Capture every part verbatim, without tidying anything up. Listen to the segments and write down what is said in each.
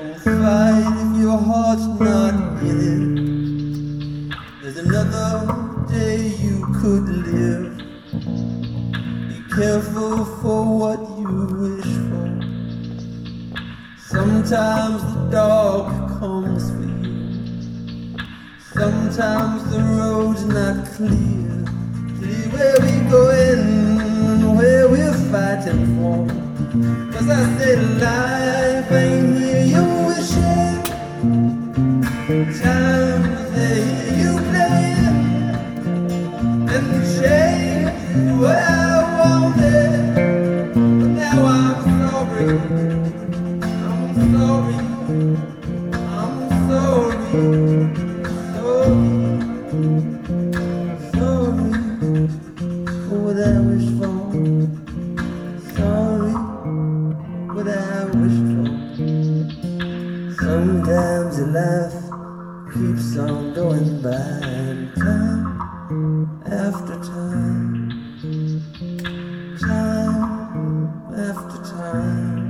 Don't fight if your heart's not in it. There's another day you could live. Be careful for what you wish for. Sometimes the dark comes for you. Sometimes the road's not clear. See where we going, where we're fighting for. Cause I said life ain't here you wishing. Times they hear you playing. And the change is what I wanted. But now I'm sorry. I'm sorry. I'm sorry. Sorry. Sorry for what I wish for. Sorry what I wished for. Sometimes your life keeps on going by, and time after time, time after time,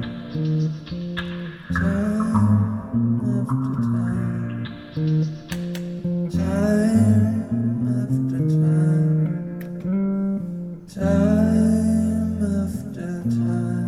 time after time, time after time, time after time.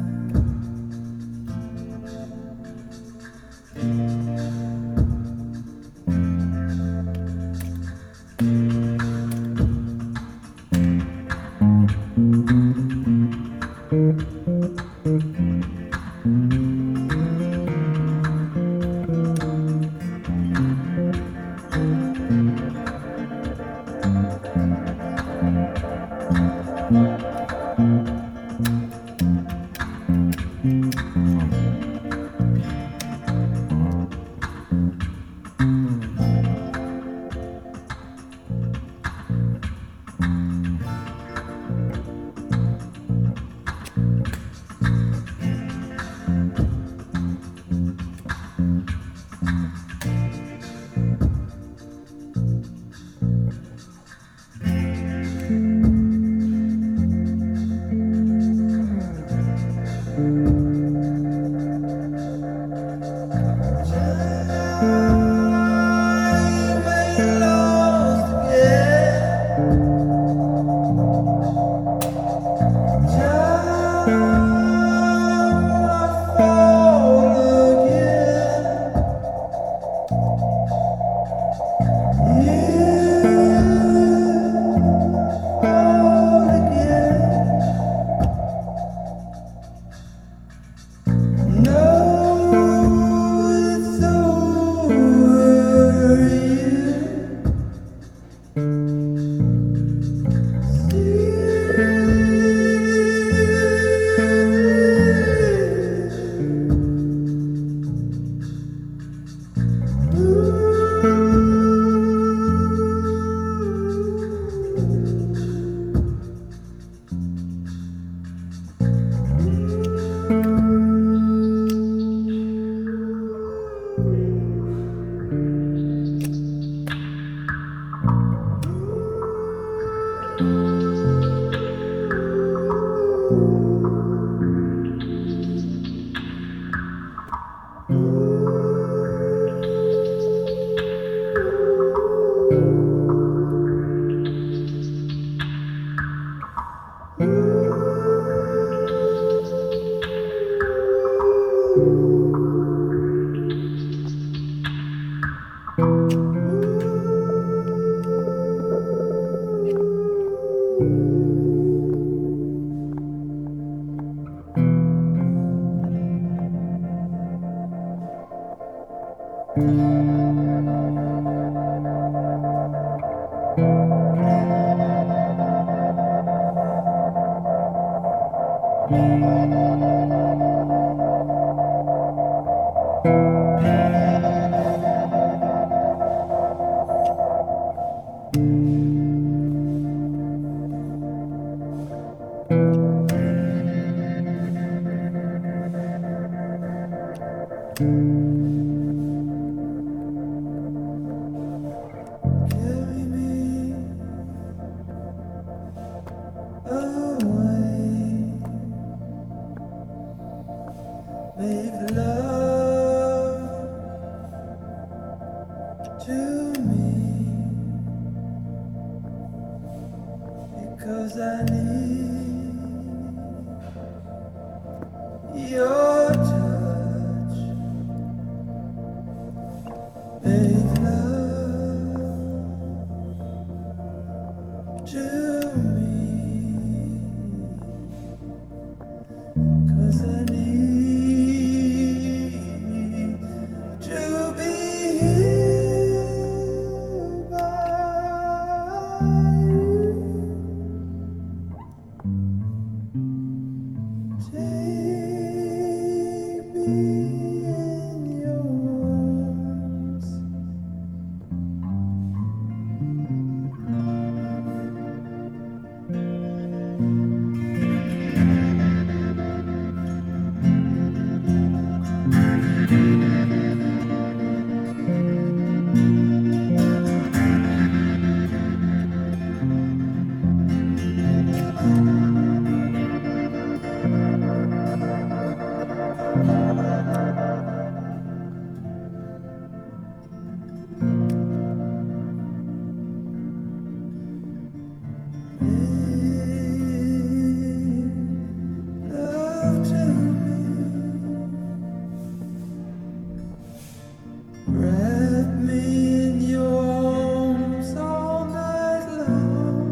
Make love in your arms. Love to me, wrap me in your arms all night long.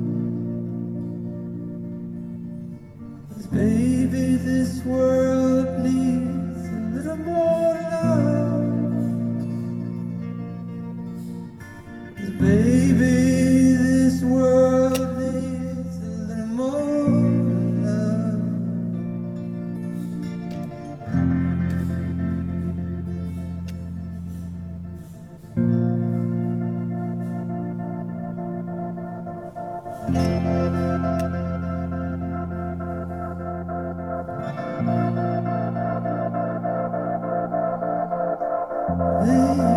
'Cause baby, this world needs a little more love. 'Cause baby, this world needs a little more love. Baby,